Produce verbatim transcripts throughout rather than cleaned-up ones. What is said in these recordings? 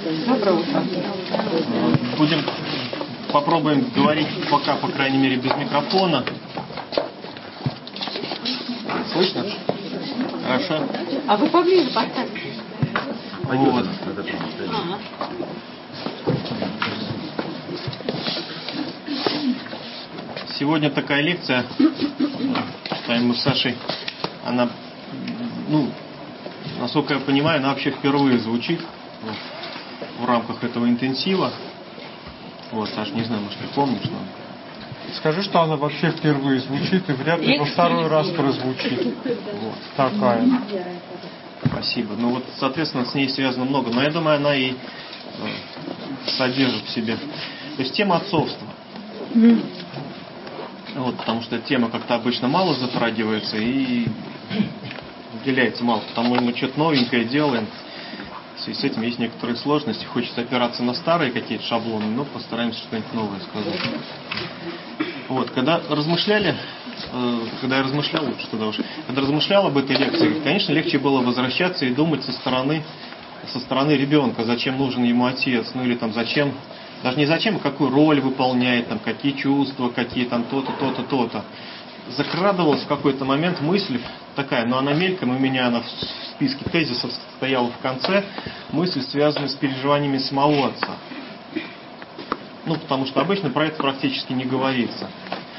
Доброе утро. Будем, попробуем говорить пока, по крайней мере, без микрофона. Слышно? Хорошо. А вы поближе поставьте. Вот. Ага. Сегодня такая лекция, читаем мы с Сашей, она, ну, насколько я понимаю, она вообще впервые звучит вот, в рамках этого интенсива. Вот, Саш, не знаю, может, ты помнишь, но... Скажи, что она вообще впервые звучит и вряд ли во второй раз прозвучит. Вот. Такая. Спасибо. Ну вот, соответственно, с ней связано много, но я думаю, она и э, содержит в себе. То есть тема отцовства. Mm. Вот, потому что тема как-то обычно мало затрагивается и уделяется мало, потому что мы что-то новенькое делаем. В связи с этим есть некоторые сложности. Хочется опираться на старые какие-то шаблоны, но постараемся что-нибудь новое сказать. Вот, когда размышляли, э, когда я размышлял, лучше тогда уж, когда размышлял об этой лекции, конечно, легче было возвращаться и думать со стороны, со стороны ребенка, зачем нужен ему отец, ну или там зачем, даже не зачем, а какую роль выполняет, там, какие чувства, какие там то-то, то-то, то-то. Закрадывалась в какой-то момент мысль такая, но она мельком, у меня она в списке тезисов стояла в конце, мысль, связанная с переживаниями самого отца. Ну, потому что обычно про это практически не говорится.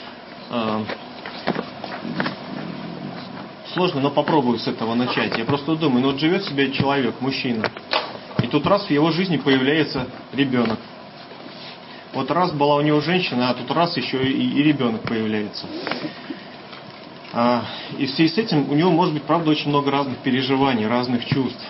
Сложно, но попробую с этого начать. Я просто думаю, ну вот живет себе человек, мужчина, и тут раз в его жизни появляется ребенок. Вот раз была у него женщина, а тут раз еще и, и ребенок появляется. И в связи с этим у него может быть, правда, очень много разных переживаний, разных чувств.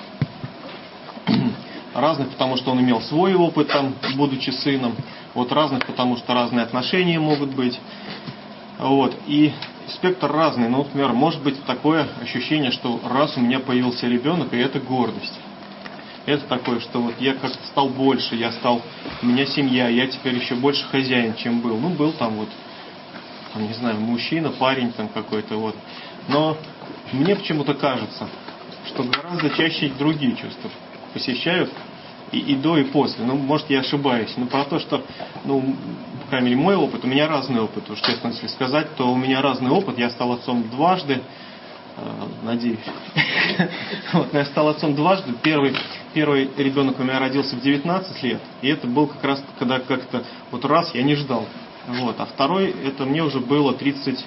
Разных, потому что он имел свой опыт, там, будучи сыном. Вот разных, потому что разные отношения могут быть. Вот. И спектр разный. Ну, например, может быть такое ощущение, что раз у меня появился ребенок, и это гордость. Это такое, что вот я как-то стал больше, я стал, у меня семья, я теперь еще больше хозяин, чем был. Ну, был там вот, там, не знаю, мужчина, парень там какой-то вот. Но мне почему-то кажется, что гораздо чаще другие чувства посещают и, и до, и после. Ну, может, я ошибаюсь, но про то, что, ну, по крайней мере, мой опыт, у меня разный опыт, уж честно, если сказать, то у меня разный опыт, я стал отцом дважды, э, надеюсь. Вот, я стал отцом дважды. Первый, первый ребенок у меня родился в девятнадцать лет, и это был как раз, когда как-то, вот раз, я не ждал. Вот, а второй, это мне уже было тридцать,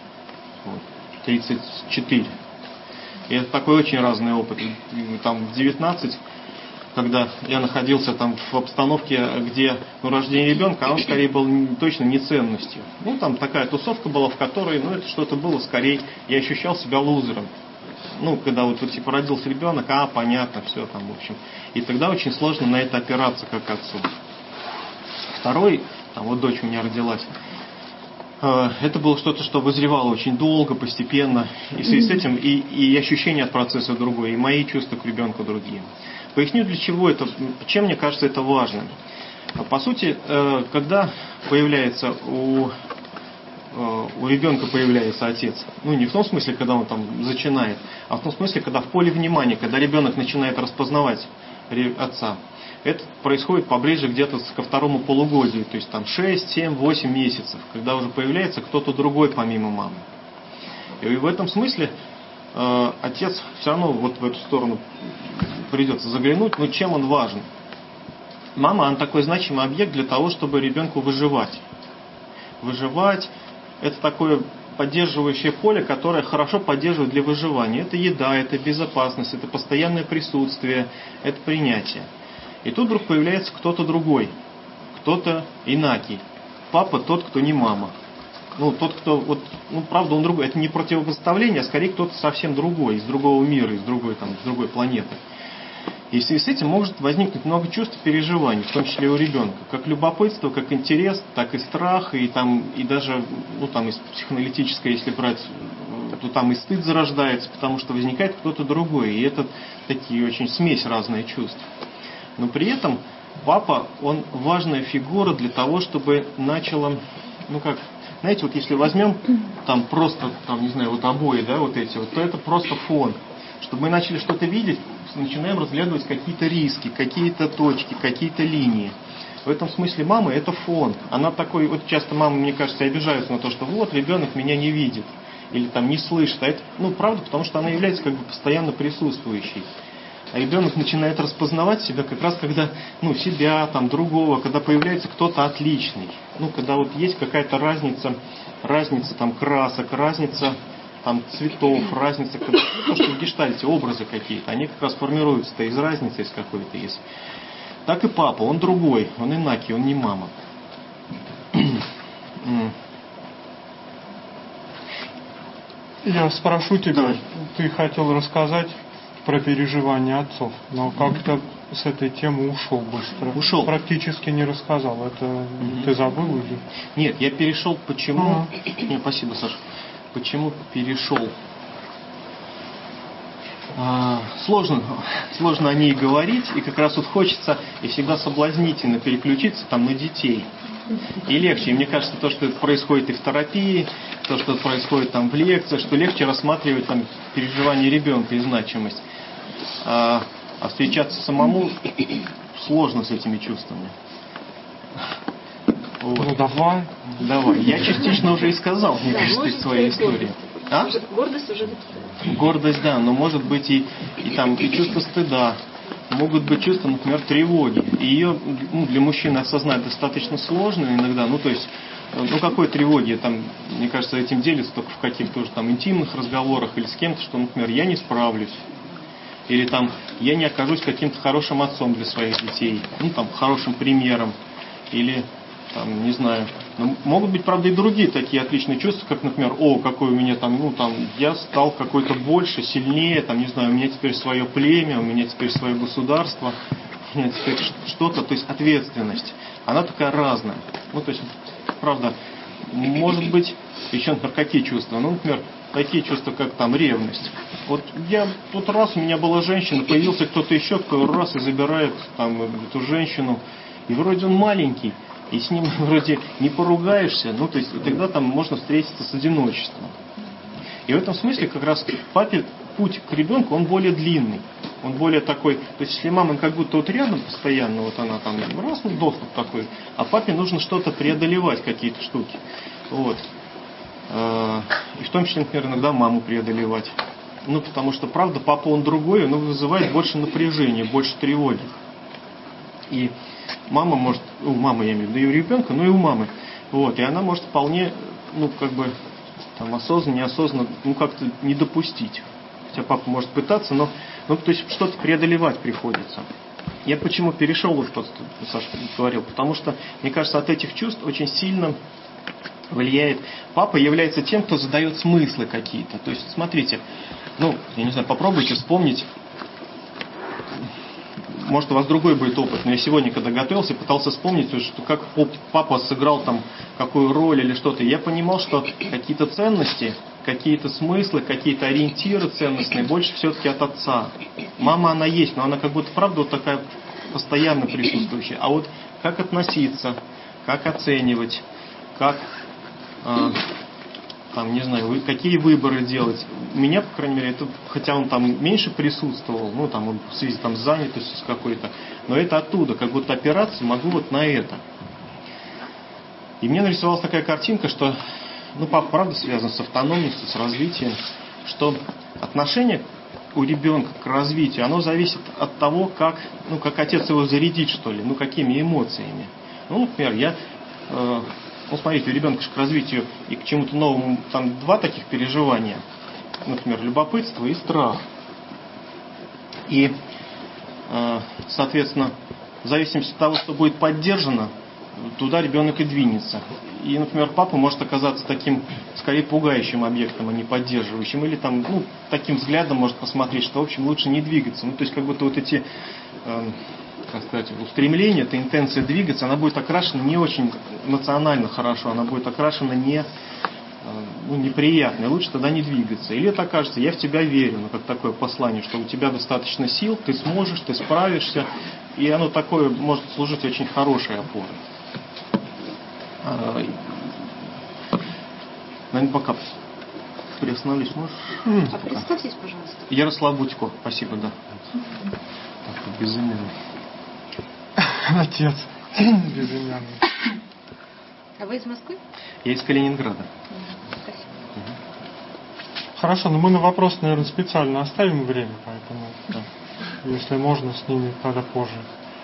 тридцать четыре. И это такой очень разный опыт. Там в девятнадцать, когда я находился там в обстановке, где ну, рождение ребенка, оно скорее было точно не ценностью. Ну, там такая тусовка была, в которой, ну, это что-то было скорее, я ощущал себя лузером. Ну, когда вот, вот типа родился ребенок, а, понятно, все там, в общем. И тогда очень сложно на это опираться, как отцу. Второй, там вот дочь у меня родилась, это было что-то, что вызревало очень долго, постепенно. И в связи с этим и, и ощущение от процесса другое, и мои чувства к ребенку другие. Поясню, для чего это, чем мне кажется это важным. По сути, когда появляется у, у ребенка появляется отец, ну не в том смысле, когда он там зачинает, а в том смысле, когда в поле внимания, когда ребенок начинает распознавать отца. Это происходит поближе где-то ко второму полугодию, то есть там шесть, семь, восемь месяцев, когда уже появляется кто-то другой помимо мамы. И в этом смысле э, отец все равно вот в эту сторону придется заглянуть, но чем он важен? Мама, она такой значимый объект для того, чтобы ребенку выживать. Выживать – это такое поддерживающее поле, которое хорошо поддерживает для выживания. Это еда, это безопасность, это постоянное присутствие, это принятие. И тут вдруг появляется кто-то другой, кто-то инакий. Папа тот, кто не мама. Ну, тот, кто, вот, ну, правда, он другой. Это не противопоставление, а скорее кто-то совсем другой, из другого мира, из другой, там, с другой планеты. И в связи с этим может возникнуть много чувств и переживаний, в том числе и у ребенка. Как любопытство, как интерес, так и страх, и, там, и даже, ну, там, из психоаналитической, если брать, то там и стыд зарождается, потому что возникает кто-то другой. И это такие очень смесь разных чувств. Но при этом папа, он важная фигура для того, чтобы начало, ну как, знаете, вот если возьмем там просто, там, не знаю, вот обои, да, вот эти вот, то это просто фон. Чтобы мы начали что-то видеть, начинаем разглядывать какие-то риски, какие-то точки, какие-то линии. В этом смысле мама – это фон. Она такой, вот часто мамы, мне кажется, обижаются на то, что вот ребенок меня не видит или там не слышит. А это, ну, правда, потому что она является как бы постоянно присутствующей. А ребенок начинает распознавать себя как раз когда, ну, себя, там, другого, когда появляется кто-то отличный. Ну, когда вот есть какая-то разница, разница там красок, разница там цветов, разница, когда, ну, то, что в гештальте образы какие-то, они как раз формируются-то из разницы, из какой-то, из. Так и папа, он другой, он инаки, он не мама. Я спрошу тебя, Давай. Ты хотел рассказать про переживания отцов, но как-то с этой темы ушел быстро. Ушел. Практически не рассказал. Это угу. Ты забыл или? Нет, я перешел, почему... Ага. Нет, спасибо, Саша. Почему перешел? А, сложно, сложно о ней говорить, и как раз вот хочется, и всегда соблазнительно переключиться там на детей. И легче. И мне кажется, то, что это происходит и в терапии, то, что это происходит там в лекциях, что легче рассматривать там переживания ребенка и значимость. А, а встречаться самому сложно с этими чувствами. Вот. Ну давай. Давай. Я частично уже и сказал, мне кажется, из своей истории. А? Гордость уже написана. Гордость, да, но может быть и, и там и чувство стыда. Могут быть чувства, например, тревоги. И ее, ну, для мужчины осознать достаточно сложно иногда. Ну, то есть, ну, какой тревоги? Там, мне кажется, этим делится только в каких-то уже там интимных разговорах или с кем-то, что, например, я не справлюсь. Или там, я не окажусь каким-то хорошим отцом для своих детей. Ну, там, хорошим примером. Или, там, не знаю. Но могут быть, правда, и другие такие отличные чувства, как, например, о, какой у меня там, ну, там, я стал какой-то больше, сильнее, там, не знаю, у меня теперь свое племя, у меня теперь свое государство, у меня теперь что-то, то есть ответственность. Она такая разная. Ну, то есть, правда, может быть, еще, например, какие чувства? Ну, например, такие чувства, как там ревность. Вот я, тот раз у меня была женщина, появился кто-то еще, кто раз и забирает там эту женщину, и вроде он маленький, и с ним вроде не поругаешься, ну, то есть, и тогда там можно встретиться с одиночеством. И в этом смысле как раз папе путь к ребенку, он более длинный, он более такой, то есть, если мама как будто вот рядом постоянно, вот она там, раз, ну, доступ такой, а папе нужно что-то преодолевать, какие-то штуки, вот. И в том числе, например, иногда маму преодолевать. Ну, потому что, правда, папа, он другой, он вызывает больше напряжения, больше тревоги. И мама может, у мамы, я имею в виду, и у ребенка, но и у мамы. Вот, и она может вполне, ну, как бы, там, осознанно, неосознанно, ну, как-то не допустить. Хотя папа может пытаться, но, ну, то есть, что-то преодолевать приходится. Я почему перешел, вот что Саша говорил, потому что, мне кажется, от этих чувств очень сильно влияет. Папа является тем, кто задает смыслы какие-то. То есть, смотрите, ну, я не знаю, попробуйте вспомнить. Может, у вас другой будет опыт, но я сегодня, когда готовился, пытался вспомнить, что как папа сыграл там какую роль или что-то. Я понимал, что какие-то ценности, какие-то смыслы, какие-то ориентиры ценностные больше все-таки от отца. Мама, она есть, но она как будто, правда, вот такая постоянно присутствующая. А вот как относиться, как оценивать, как, э, там, не знаю, какие выборы делать. У меня, по крайней мере, это, хотя он там меньше присутствовал, ну, там, он в связи там, с занятостью с какой-то, но это оттуда, как будто опираться могу вот на это. И мне нарисовалась такая картинка, что, ну, папа, правда, связан с автономностью, с развитием, что отношение у ребенка к развитию, оно зависит от того, как, ну, как отец его зарядит, что ли, ну, какими эмоциями. Ну, например, я... Э, Ну, смотрите, у ребенка же к развитию и к чему-то новому там два таких переживания. Например, любопытство и страх. И, соответственно, в зависимости от того, что будет поддержано, туда ребенок и двинется. И, например, папа может оказаться таким, скорее, пугающим объектом, а не поддерживающим. Или там, ну, таким взглядом может посмотреть, что, в общем, лучше не двигаться. Ну, то есть, как будто вот эти... как сказать, устремление, эта интенция двигаться, она будет окрашена не очень эмоционально хорошо, она будет окрашена не, ну, неприятно, и лучше тогда не двигаться. Или это окажется, я в тебя верю, ну, как такое послание, что у тебя достаточно сил, ты сможешь, ты справишься, и оно такое может служить очень хорошей опорой. Наверное, пока Приостановись, можешь? А представьтесь, пожалуйста. Ярослав Будько, спасибо, да. Так, безымянный. Отец безымянный. А вы из Москвы? Я из Калининграда. Спасибо. Хорошо, но мы на вопрос, наверное, специально оставим время, поэтому, да, если можно, с ними тогда позже.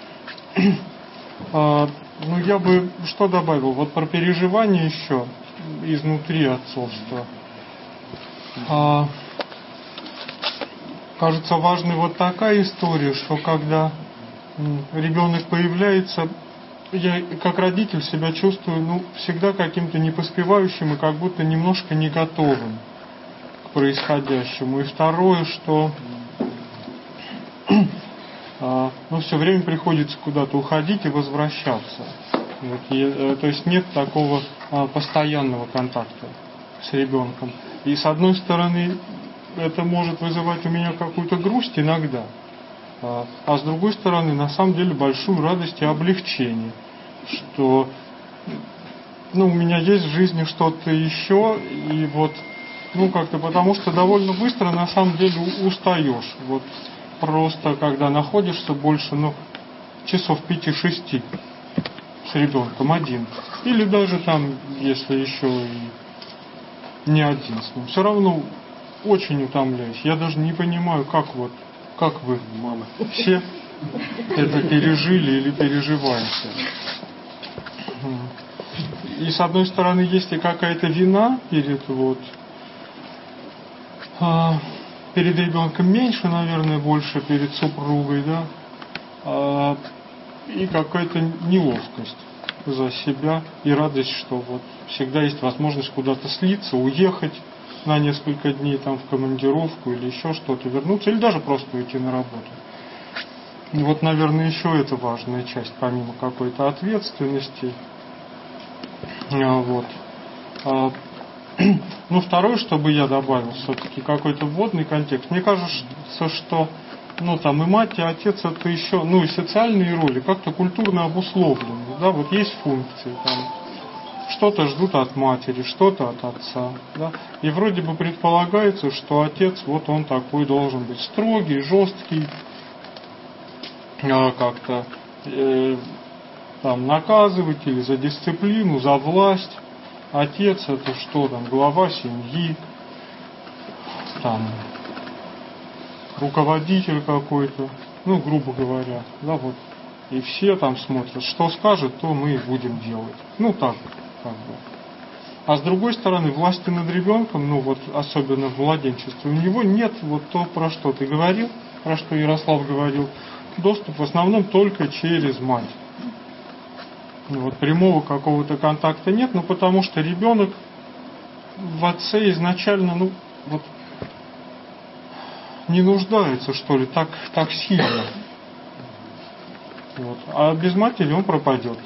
А, ну, я бы что добавил? Вот про переживания еще изнутри отцовства. А, кажется, важной вот такая история, что когда ребенок появляется, я как родитель себя чувствую, ну, всегда каким-то непоспевающим и как будто немножко не готовым к происходящему. И второе, что а, ну, все время приходится куда-то уходить и возвращаться. Вот, и, то есть нет такого а, постоянного контакта с ребенком. И с одной стороны, это может вызывать у меня какую-то грусть иногда. А, а с другой стороны, на самом деле, большую радость и облегчение. Что ну, у меня есть в жизни что-то еще. И вот, ну как-то, потому что довольно быстро на самом деле устаешь. Вот просто когда находишься больше, ну, часов пяти-шести с ребенком один. Или даже там, если еще и не один с ним. Все равно очень утомляюсь. Я даже не понимаю, как вот, как вы, мама, все это пережили или переживаете. И с одной стороны есть и какая-то вина перед вот а, перед ребенком меньше, наверное, больше перед супругой, да, а, и какая-то неловкость за себя и радость, что вот всегда есть возможность куда-то слиться, уехать на несколько дней там в командировку или еще что-то, вернуться, или даже просто уйти на работу. И вот, наверное, еще это важная часть, помимо какой-то ответственности. А, вот. А, ну, второе, что бы я добавил, все-таки какой-то вводный контекст. Мне кажется, что ну, там, и мать, и отец это еще, ну, и социальные роли как-то культурно обусловлены. Да? Вот есть функции, там, что-то ждут от матери, что-то от отца. Да? И вроде бы предполагается, что отец, вот он такой должен быть строгий, жесткий, как-то э, там наказывать или за дисциплину, за власть. Отец это что там, глава семьи, там руководитель какой-то, ну, грубо говоря, да, вот. И все там смотрят, что скажет, то мы и будем делать. Ну, так, как бы. А с другой стороны, власти над ребенком, ну, вот, особенно в младенчестве, у него нет вот то, про что ты говорил, про что Ярослав говорил, доступ в основном только через мать. Вот, прямого какого-то контакта нет, но потому что ребенок в отце изначально, ну, вот, не нуждается, что ли, так, так сильно. Вот. А без матери он пропадет.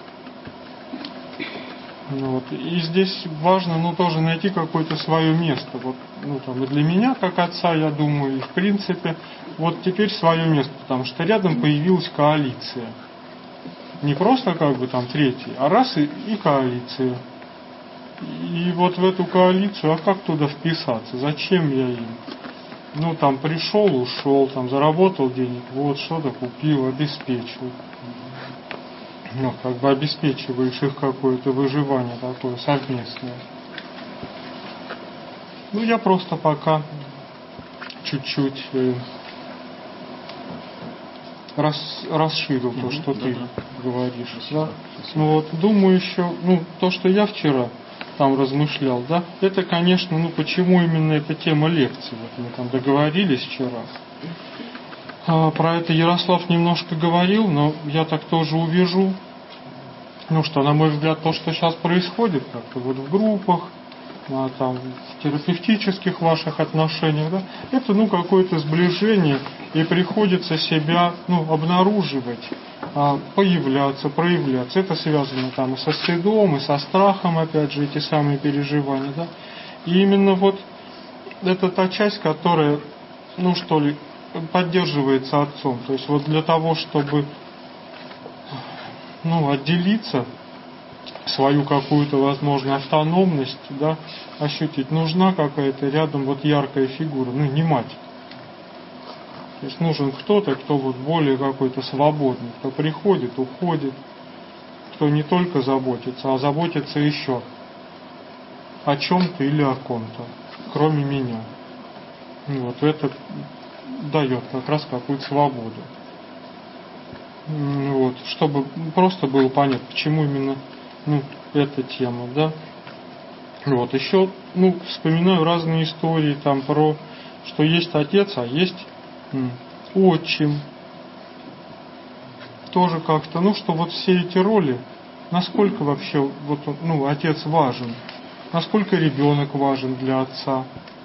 Ну, вот. И здесь важно, ну, тоже найти какое-то свое место. Вот, ну, там, и для меня, как отца, я думаю, и в принципе, вот теперь свое место, потому что рядом появилась коалиция. Не просто как бы там третий, а раз и, и коалиция. И вот в эту коалицию, а как туда вписаться? Зачем я им? Ну, там пришел, ушел, там заработал денег, вот что-то купил, обеспечил. Ну, как бы обеспечиваешь их какое-то выживание такое совместное. Ну, я просто пока чуть-чуть э, рас, расширил то, что да, ты да. говоришь. Да? Ну, вот, думаю еще, ну, то, что я вчера там размышлял, да, это, конечно, ну, почему именно эта тема лекции, вот мы там договорились вчера. А, про это Ярослав немножко говорил, но я так тоже увижу, ну, что, на мой взгляд, то, что сейчас происходит, как-то вот в группах, а, там, в терапевтических ваших отношениях, да, это, ну, какое-то сближение, и приходится себя, ну, обнаруживать, а, появляться, проявляться. Это связано там и со стыдом, и со страхом, опять же, эти самые переживания, да. И именно вот это та часть, которая, ну, что ли, поддерживается отцом. То есть вот для того, чтобы, ну, отделиться свою какую-то, возможно, автономность, да, ощутить. Нужна какая-то рядом вот яркая фигура, ну, не мать. То есть нужен кто-то, кто вот более какой-то свободный, кто приходит, уходит, кто не только заботится, а заботится еще о чем-то или о ком-то, кроме меня. Ну, вот это дает как раз какую-то свободу. Вот, чтобы просто было понятно, почему именно, ну, эта тема, да. Вот, еще, ну, вспоминаю разные истории там про, что есть отец, а есть м, отчим. Тоже как-то, ну, что вот все эти роли, насколько вообще, вот, ну, отец важен, насколько ребенок важен для отца.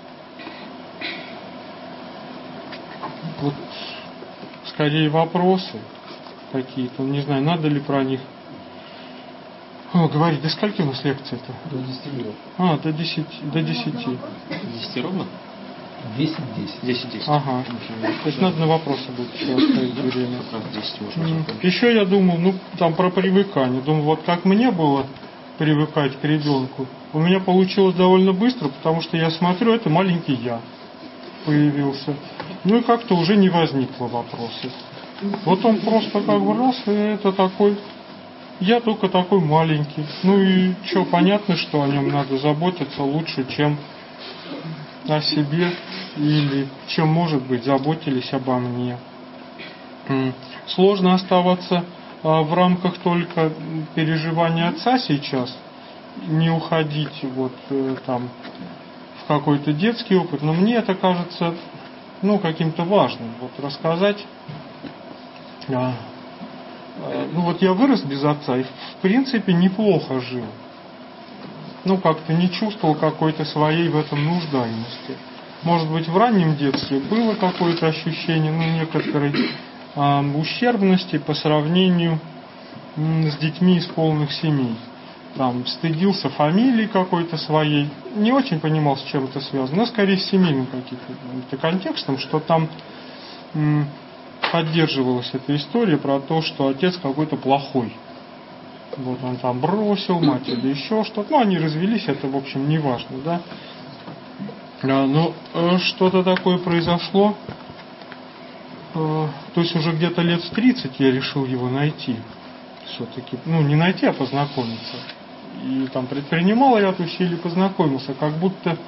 Вот, скорее вопросы какие-то, не знаю, надо ли про них О, говорить. До скольки у нас лекция-то? До десяти минут. А, до десяти. До десяти. Десяти ровно? Десять десять. Десять десять. Ага. То есть надо на вопросы будет еще оставить время. Как раз десять можно. Еще я думал, ну, там про привыкание. Думаю, вот как мне было привыкать к ребенку, у меня получилось довольно быстро, потому что я смотрю, это маленький я появился. Ну и как-то уже не возникло вопросов. Вот он просто как бы раз, и это такой, я только такой маленький. Ну и что, понятно, что о нем надо заботиться лучше, чем о себе, или чем, может быть, заботились обо мне. Сложно оставаться в рамках только переживания отца сейчас, не уходить вот там в какой-то детский опыт, но мне это кажется, ну, каким-то важным, вот рассказать. Ну вот я вырос без отца и в принципе неплохо жил. Ну как-то не чувствовал какой-то своей в этом нуждаемости. Может быть, в раннем детстве было какое-то ощущение, ну, некоторой э, ущербности по сравнению э, с детьми из полных семей. Там стыдился фамилии какой-то своей, не очень понимал, с чем это связано, но скорее с семейным каким-то контекстом, что там э, поддерживалась эта история про то, что отец какой-то плохой. Вот он там бросил мать или еще что-то. Ну, они развелись, это, в общем, не важно, да. А, но э, что-то такое произошло. Э, то есть уже где-то лет с тридцать я решил его найти. Все-таки, ну, не найти, а познакомиться. И там предпринимал ряд усилий, познакомился. Как будто э,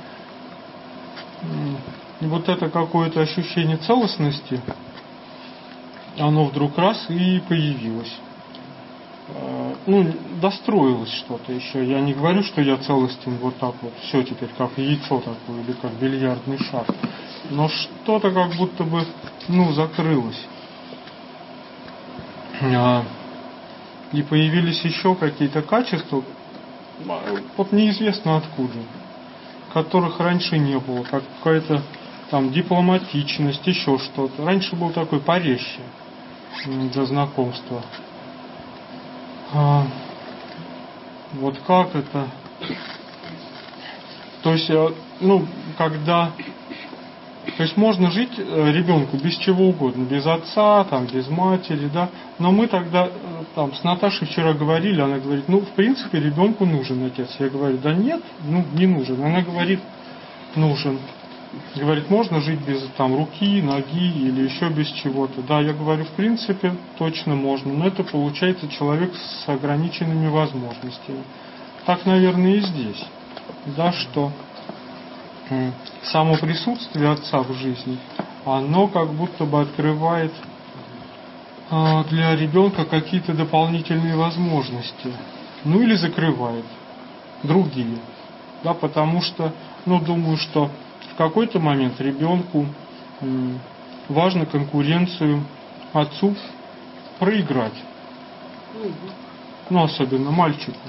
вот это какое-то ощущение целостности, оно вдруг раз и появилось. Ну, достроилось что-то еще. Я не говорю, что я целостен вот так вот, все теперь как яйцо такое, или как бильярдный шар. Но что-то как будто бы, ну, закрылось. И появились еще какие-то качества, вот неизвестно откуда, которых раньше не было. Как какая-то там дипломатичность, еще что-то. Раньше был такой порезче до знакомства. А, вот как это? То есть, ну, когда, то есть можно жить ребенку без чего угодно, без отца, там, без матери, да. Но мы тогда там с Наташей вчера говорили, она говорит, ну, в принципе, ребенку нужен отец. Я говорю, да нет, ну, не нужен. Она говорит, нужен. Говорит, можно жить без там руки, ноги или еще без чего-то. Да, я говорю, в принципе, точно можно, но это получается человек с ограниченными возможностями. Так, наверное, и здесь. Да, что м- само присутствие отца в жизни, оно как будто бы открывает э, для ребенка какие-то дополнительные возможности. Ну или закрывает другие. Да, потому что, ну, думаю, что в какой-то момент ребенку важно конкуренцию отцу проиграть. Ну, особенно мальчику.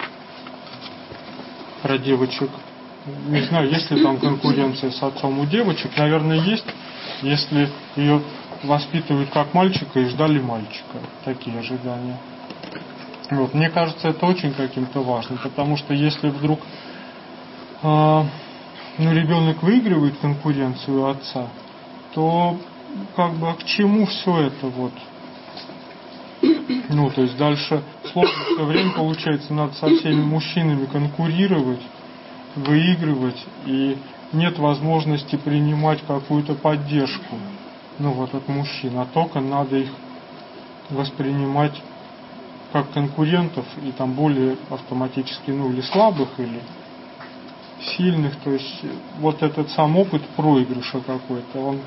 Про девочек. Не знаю, есть ли там конкуренция с отцом у девочек. Наверное, есть, если ее воспитывают как мальчика и ждали мальчика. Такие ожидания. Вот. Мне кажется, это очень каким-то важным. Потому что если вдруг а, ну, ребенок выигрывает конкуренцию у отца, то как бы а к чему все это вот? Ну, то есть дальше сложно. Все время, получается, надо со всеми мужчинами конкурировать, выигрывать, и нет возможности принимать какую-то поддержку, ну вот от мужчин, а только надо их воспринимать как конкурентов, и там более автоматически, ну или слабых, или сильных. То есть вот этот сам опыт проигрыша какой-то, он,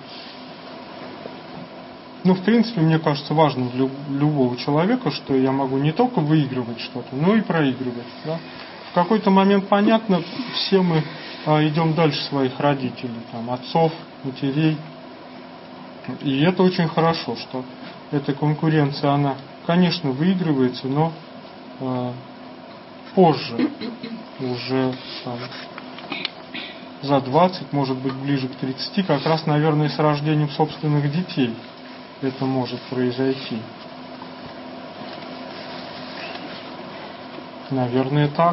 ну в принципе, мне кажется, важно для любого человека, что я могу не только выигрывать что-то, но и проигрывать, да? В какой-то момент, понятно, все мы а, идем дальше своих родителей, там, отцов, матерей, и это очень хорошо, что эта конкуренция, она, конечно, выигрывается, но э, позже, уже там, за двадцать, может быть, ближе к тридцати, как раз, наверное, с рождением собственных детей это может произойти. Наверное, так.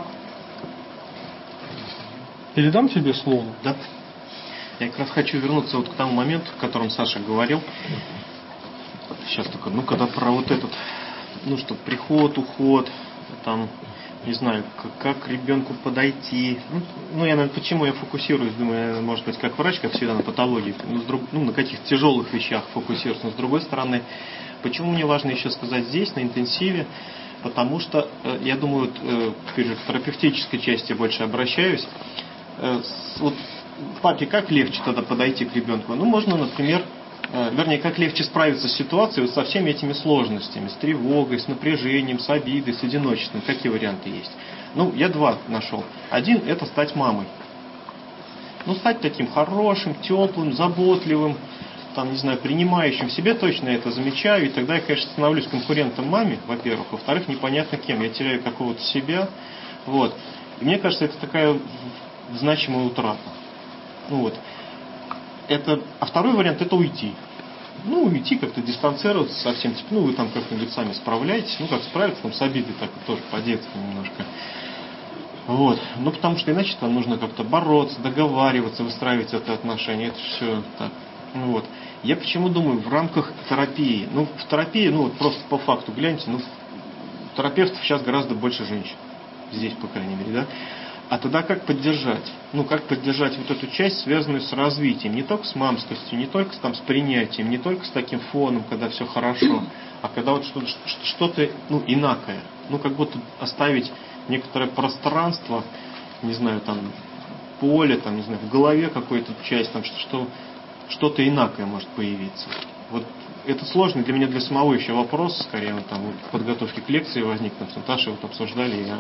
Передам тебе слово? Да. Я как раз хочу вернуться вот к тому моменту, о котором Саша говорил. Сейчас только, ну, когда про вот этот, ну, что приход, уход, там, не знаю, как, как к ребенку подойти. Ну, ну, я, наверное, почему я фокусируюсь, думаю, может быть, как врач, как всегда, на патологии, ну, с друг, ну на каких-то тяжелых вещах фокусируюсь. Но с другой стороны, почему мне важно еще сказать здесь, на интенсиве, потому что, э, я думаю, вот, э, к терапевтической части я больше обращаюсь. Э, с, вот, папе как легче тогда подойти к ребенку? Ну, можно, например, э, вернее, как легче справиться с ситуацией вот со всеми этими сложностями, с тревогой, с напряжением, с обидой, с одиночеством. Какие варианты есть? Ну, я два нашел. Один – это стать мамой. Ну, стать таким хорошим, теплым, заботливым, там, не знаю, принимающим. В себе точно это замечаю, и тогда я, конечно, становлюсь конкурентом маме, во-первых. Во-вторых, непонятно кем. Я теряю какого-то себя. Вот. И мне кажется, это такая значимая утрата. Ну вот. Это, а второй вариант – это уйти. Ну, уйти, как-то дистанцироваться совсем. Типа, ну, вы там как-нибудь сами справляетесь. Ну, как справиться там с обидой, так тоже по-детски немножко. Вот. Ну, потому что иначе там нужно как-то бороться, договариваться, выстраивать это отношение. Это все так. Ну, вот. Я почему думаю, в рамках терапии. Ну, в терапии, ну, вот просто по факту гляньте, ну, терапевтов сейчас гораздо больше женщин. Здесь, по крайней мере, да. А тогда как поддержать? Ну, как поддержать вот эту часть, связанную с развитием, не только с мамскостью, не только там, с принятием, не только с таким фоном, когда все хорошо, а когда вот что-то, что-то ну, инакое. Ну, как будто оставить некоторое пространство, не знаю, там, поле, там, не знаю, в голове какую-то часть, там, что, что, что-то инакое может появиться. Вот это сложный для меня, для самого еще вопрос, скорее, вот, там, вот, в подготовке к лекции возник, там, с Наташей вот обсуждали, я...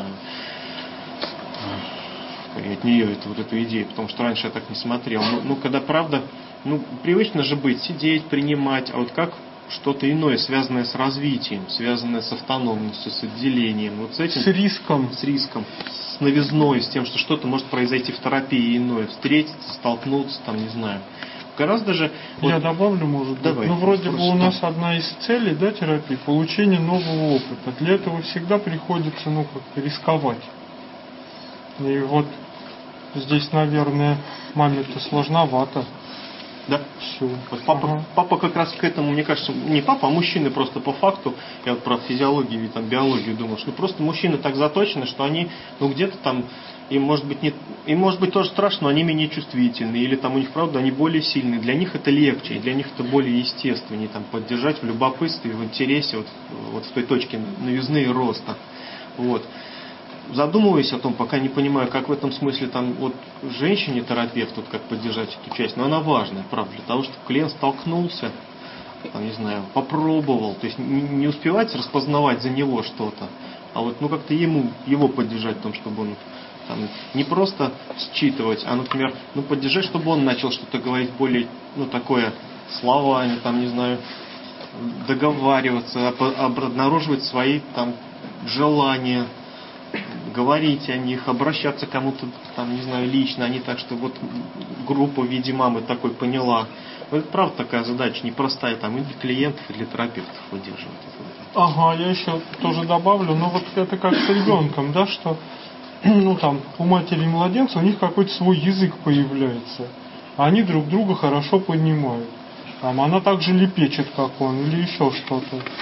И от нее это, вот эту идею, потому что раньше я так не смотрел. Ну, ну, когда правда, ну, привычно же быть, сидеть, принимать, а вот как что-то иное, связанное с развитием, связанное с автономностью, с отделением, вот с этим... С риском. С риском, с новизной, с тем, что что-то может произойти в терапии иное, встретиться, столкнуться, там, не знаю. Гораздо же... Я вот, добавлю, может давай, быть. Ну, вроде бы у что? нас одна из целей, да, терапии, получение нового опыта. Для этого всегда приходится, ну, как рисковать. И вот здесь, наверное, маме-то сложновато. Да. Все. Вот папа, ага. папа как раз к этому, мне кажется, не папа, а мужчины просто по факту, я вот про физиологию и там, биологию думал, что просто мужчины так заточены, что они, ну где-то там, им может быть не, им может быть тоже страшно, но они менее чувствительны, или там у них, правда, они более сильные, для них это легче, и для них это более естественнее, там, поддержать в любопытстве, в интересе, вот, вот в той точке новизны и роста. Вот. Задумываюсь о том, пока не понимаю, как в этом смысле там вот женщине-терапевт, вот как поддержать эту часть, но она важная, правда, для того, чтобы клиент столкнулся, там, не знаю, попробовал, то есть не, не успевать распознавать за него что-то, а вот ну как-то ему, его поддержать в том, чтобы он там, не просто считывать, а, например, ну поддержать, чтобы он начал что-то говорить более, ну такое, словами, там, не знаю, договариваться, обнаруживать свои там желания, говорить о них, обращаться к кому-то, там, не знаю, лично, а не так, что вот группа в виде мамы такой поняла. Вот это правда такая задача непростая, там, и для клиентов, и для терапевтов выдерживать. Ага, я еще тоже добавлю, ну вот это как с ребенком, да, что ну там у матери и младенца у них какой-то свой язык появляется, а они друг друга хорошо понимают. Там она также лепечет, как он, или еще что-то.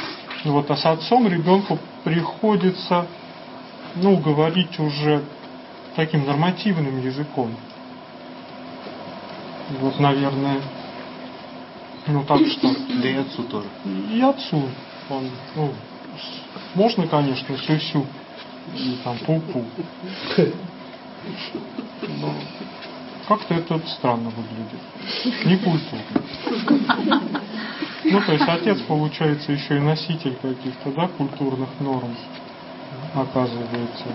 Вот, а с отцом ребенку приходится, ну, говорить уже таким нормативным языком. Вот, наверное, ну так что. Да и отцу тоже. И отцу. Он, ну, можно, конечно, сю-сю и там пу-пу. Но как-то это странно выглядит. Не культурно. Ну, то есть отец, получается, еще и носитель каких-то, да, культурных норм, оказывается.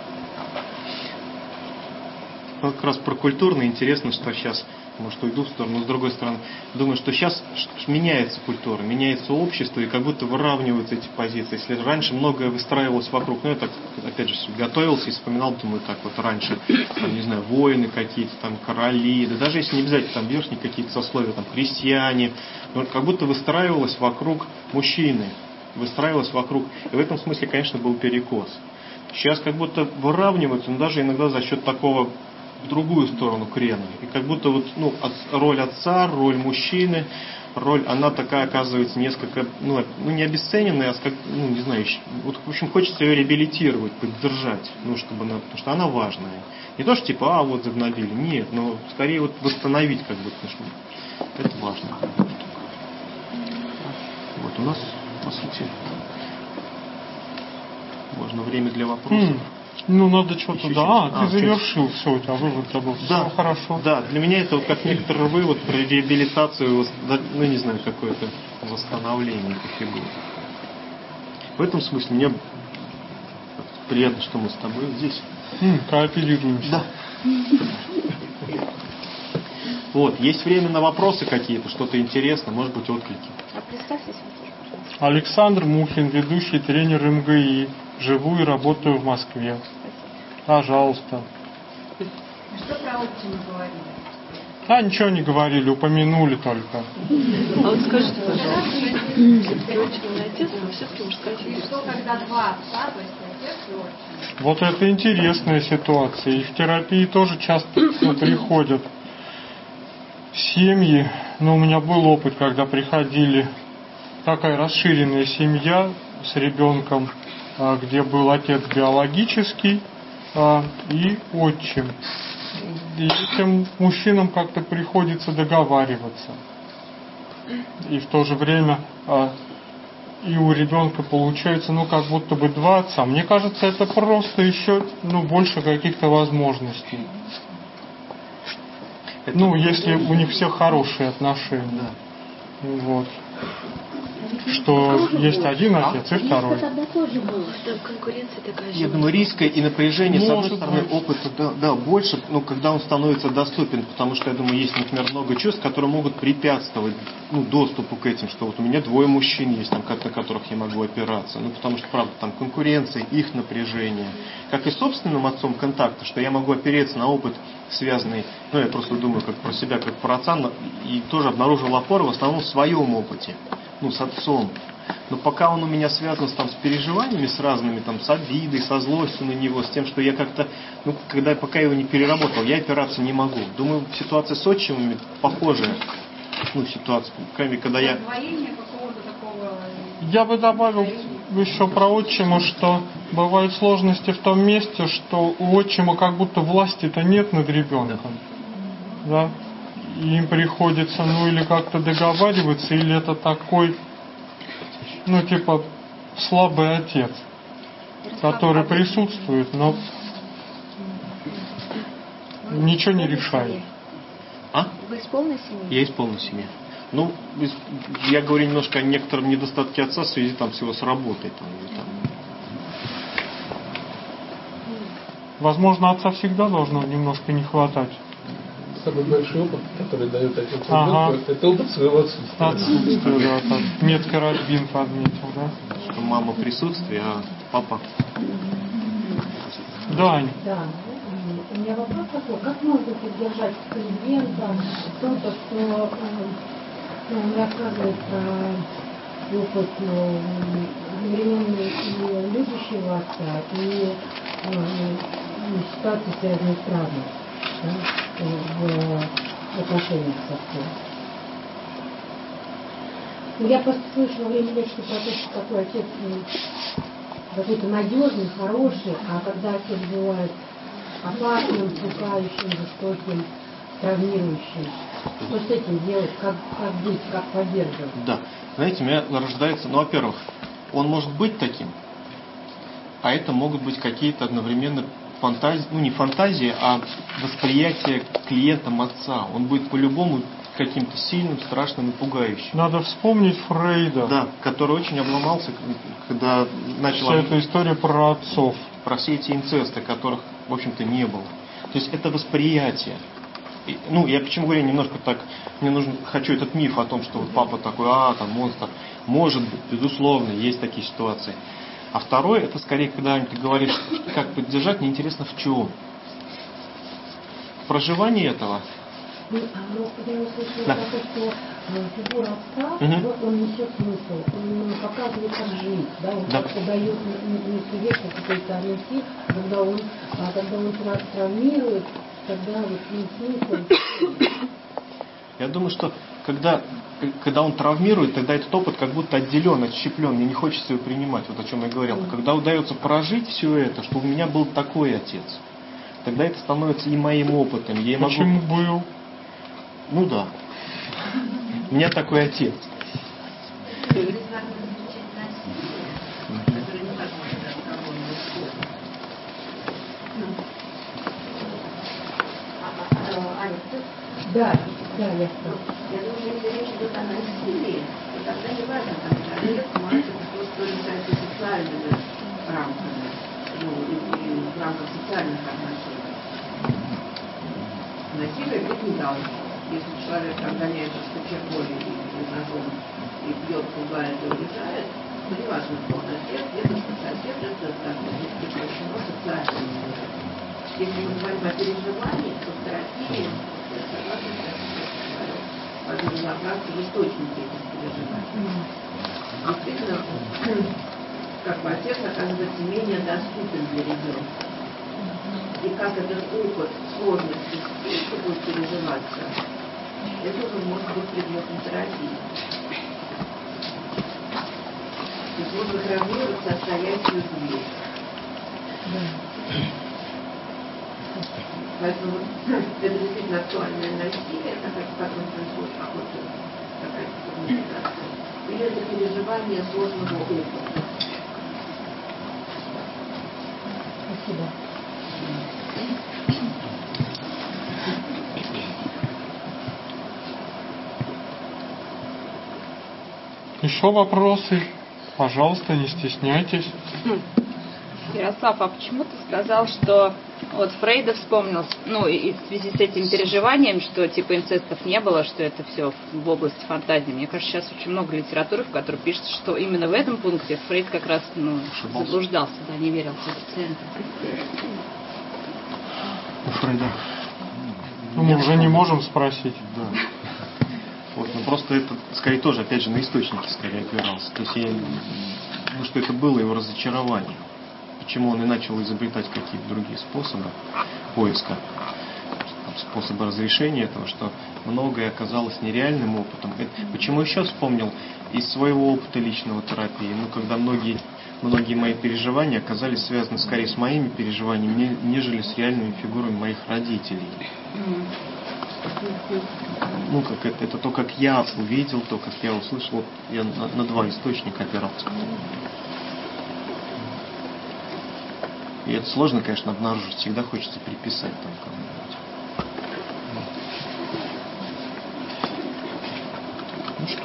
Ну, как раз про культурно интересно, что сейчас, может, уйду в сторону, но с другой стороны, думаю, что сейчас меняется культура, меняется общество, и как будто выравниваются эти позиции. Если раньше многое выстраивалось вокруг, ну, я так, опять же, готовился и вспоминал, думаю, так вот раньше, там, не знаю, воины какие-то, там, короли, да даже если не обязательно там верхние какие-то сословия, там, крестьяне, но как будто выстраивалось вокруг мужчины, выстраивалось вокруг, и в этом смысле, конечно, был перекос. Сейчас как будто выравниваются, но даже иногда за счет такого в другую сторону крена. И как будто вот, ну, от, роль отца, роль мужчины, роль, она такая оказывается несколько, ну, ну не обесцененная, а как, ну, не знаю, вот, в общем, хочется ее реабилитировать, поддержать, ну, чтобы она, потому что она важная. Не то, что типа, а, вот загнобили, нет, но скорее вот восстановить как будто, что это важно. Вот у нас, по сути, можно время для вопросов. Mm. Ну, надо что-то, Еще да. что-то. А, А, ты завершил, все, у тебя вывод забыл. Да, все хорошо. Да, для меня это вот как некоторый вывод про реабилитацию, ну, не знаю, какое-то восстановление этой фигуры. В этом смысле мне приятно, что мы с тобой здесь. М, кооперируемся. Да. Вот, есть время на вопросы какие-то, что-то интересное, может быть, отклики. А представьтесь, вы тоже, пожалуйста. Александр Мухин, ведущий тренер эм гэ и. Живу и работаю в Москве. Пожалуйста. Что про отчима говорили? А ничего не говорили, упомянули только. А вот скажите, пожалуйста, все-таки отчим отец, но все-таки мужская фигура. И что, когда два отца, то есть отец и отчим? Вот это интересная ситуация. И в терапии тоже часто, ну, приходят семьи. Но у меня был опыт, когда приходили такая расширенная семья с ребенком, где был отец биологический и отчим. И этим мужчинам как-то приходится договариваться. И в то же время и у ребенка получается, ну, как будто бы два отца. Мне кажется, это просто еще, ну, больше каких-то возможностей. Это... Ну, если у них все хорошие отношения. Да. Вот. Что есть один отец и второй. Там конкуренция такая же. Я думаю, риска и напряжения, с одной Может стороны, быть. опыта, да, да, больше, ну, когда он становится доступен, потому что, я думаю, есть, например, много чувств, которые могут препятствовать, ну, доступу к этим, что вот у меня двое мужчин есть, там, на которых я могу опираться, ну, потому что, правда, там конкуренция, их напряжение, как и с собственным отцом контакта, что я могу опереться на опыт, связанный, ну, я просто думаю, как про себя, как про отца, и тоже обнаружил опору в основном в своем опыте. Ну, с отцом. Но пока он у меня связан с, там, с переживаниями, с разными, там, с обидой, со злостью на него, с тем, что я как-то, ну, когда пока его не переработал, я опираться не могу. Думаю, ситуация с отчимами похожая, ну, ситуация, когда я... Я бы добавил еще про отчима, что бывают сложности в том месте, что у отчима как будто власти-то нет над ребенком. Да? И им приходится, ну, или как-то договариваться, или это такой, ну, типа, слабый отец, который присутствует, но ничего не решает. А? Вы из полной семьи? Я из полной семьи. Ну, я говорю немножко о некотором недостатке отца в связи там всего с работой. Там, или, там. Возможно, отца всегда должно немножко не хватать. Самый большой опыт, который дает отец ага. ребенку, это опыт своего отсутствия. Отсутствие, да, так. Метко Радбин подметил, да? Что мама присутствие, а папа... Да, Ань. Да. У меня вопрос такой, как можно поддержать клиента в том, что он рассказывает про опыт одновременно и любящего отца, и ситуации, связанные с травмой, да, в отношениях с отцом. Ну, я просто слышала время лечки про то, что такой отец какой-то надежный, хороший, а когда отец бывает опасным, пугающим, жестоким, травмирующим, что с этим делать, как, как быть, как поддерживать? Да. Знаете, у меня рождается, ну, во-первых, он может быть таким, а это могут быть какие-то одновременно фантазии, ну, не фантазии, а восприятие клиентом отца. Он будет по-любому каким-то сильным, страшным и пугающим. Надо вспомнить Фрейда. Да, который очень обломался, когда начал... Вся эта история про отцов. Про все эти инцесты, которых, в общем-то, не было. То есть это восприятие. И, ну, я почему говорю немножко так, мне нужно, хочу этот миф о том, что вот папа такой, а, там, монстр. Может быть, безусловно, есть такие ситуации. А второе, это скорее, когда ты говоришь, как поддержать, мне интересно в чем. В проживании этого. Ну, я услышала Да. про то, что фигура отца, Угу. он несет смысл, он показывает, как жить, да, он Да. как-то дает несуверку какой-то ориентир, когда он, а когда он травмирует, тогда вот смысл. Я думаю, что когда, когда он травмирует, тогда этот опыт как будто отделен, отщеплен, мне не хочется его принимать, вот о чем я говорил. Когда удается прожить все это, что у меня был такой отец, тогда это становится и моим опытом. Я Почему могу... был? Ну да. У меня такой отец. Да, да, я скажу. Я думаю, если речь идет о насилии, то тогда не важно, там, человек, мать, это то, что является социальными рамками, ну, и, и в рамках социальных отношений. Насилие быть не должно. Если человек гоняется с кочергой и ножом, и бьет, пугает и уезжает, то не важно, кто он отец, дедушка, сосед, это исключено социальным миром. Если мы говорим о переживании, то в терапии, я согласна, что разобраться в источнике этих переживаний. Действительно, как бы отец оказывается менее доступен для ребенка. И как этот опыт сложности что будет переживаться, это уже может быть предметом терапии. То есть можно травмировать состоящую дверь. Поэтому это действительно актуальное насилие, так как в котором происходит какой-то какая-то коммуникация. Или это переживание сложного опыта. Спасибо. Еще вопросы? Пожалуйста, не стесняйтесь. Ярослав, а почему ты сказал, что вот Фрейда вспомнил, ну, и в связи с этим переживанием, что типа инцестов не было, что это все в области фантазии? Мне кажется, сейчас очень много литературы, в которой пишется, что именно в этом пункте Фрейд как раз, ну, заблуждался, да, не верил в пациента. У Фрейда. Ну, мы уже не можем спросить. Да. Вот, ну просто это, скорее, тоже, опять же, на источники скорее опирался. То есть я, ну, что это было его разочарование. Почему он и начал изобретать какие-то другие способы поиска, способы разрешения этого, что многое оказалось нереальным опытом. Это, почему еще вспомнил из своего опыта личного терапии, ну, когда многие, многие мои переживания оказались связаны скорее с моими переживаниями, нежели с реальными фигурами моих родителей. Ну, как это, это то, как я увидел, то, как я услышал, вот я на, на два источника опирался. И это сложно, конечно, обнаружить. Всегда хочется приписать там кому-нибудь. Ну что ж.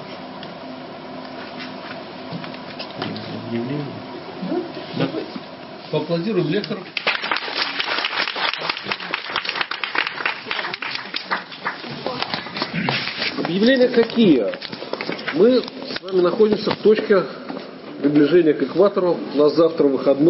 Что, объявление? Да. Поаплодируем лектору. Объявления какие? Мы с вами находимся в точке приближения к экватору. У нас завтра выходной.